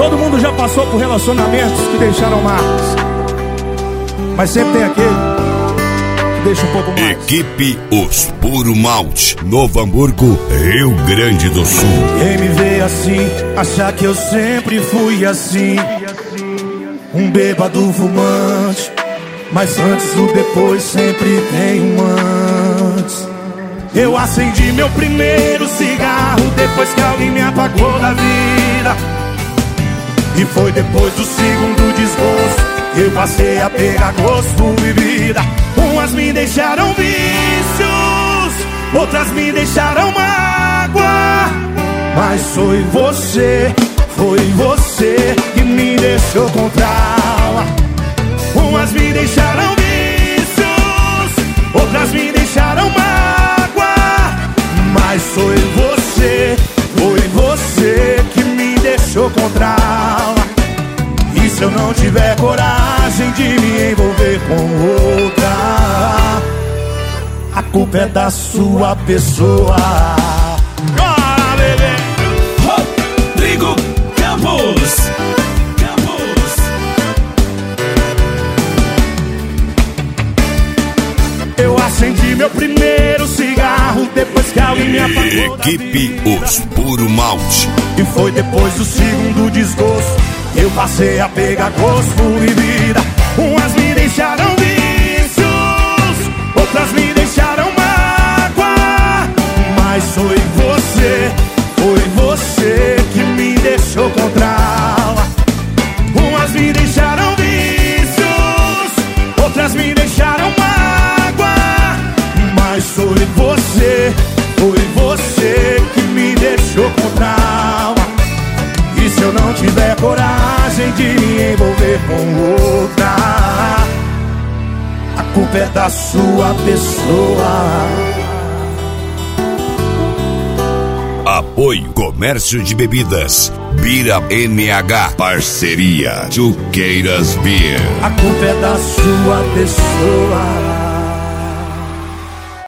Todo mundo já passou por relacionamentos que deixaram marcas, mas sempre tem aquele que deixa um pouco mais. Equipe Os Puro Malte, Novo Hamburgo, Rio Grande do Sul. Quem me vê assim, achar que eu sempre fui assim, um bêbado fumante, mas antes ou depois sempre tem um antes. Eu acendi meu primeiro cigarro depois que alguém me apagou da vida, e foi depois do segundo desgosto que eu passei a pegar gosto por bebida. Umas me deixaram vícios, outras me deixaram mágoa, mas foi você que me deixou com trauma. Umas me deixaram vícios, outras me deixaram mágoa, mas foi você que me deixou com trauma. E se eu não tiver coragem de me envolver com outra, a culpa é da sua pessoa. Bora, bebê! Rodrigo Campos. Eu acendi meu primeiro cigarro depois que alguém me apagou da Equipe vida, Os Puro Malte. e foi depois do segundo desgosto que eu passei a pegar gosto por bebida. Umas me deixaram vícios, outras me deixaram mágoa, mas foi você que me deixou com trauma. Umas me deixaram vícios, outras me deixaram mágoa, mas foi você que me deixou com trauma. E se eu não tiver coragem de me envolver com outra, a culpa é da sua pessoa. Apoio Comércio de Bebidas, Bira NH, parceria Chuqueiras Beer. A culpa é da sua pessoa.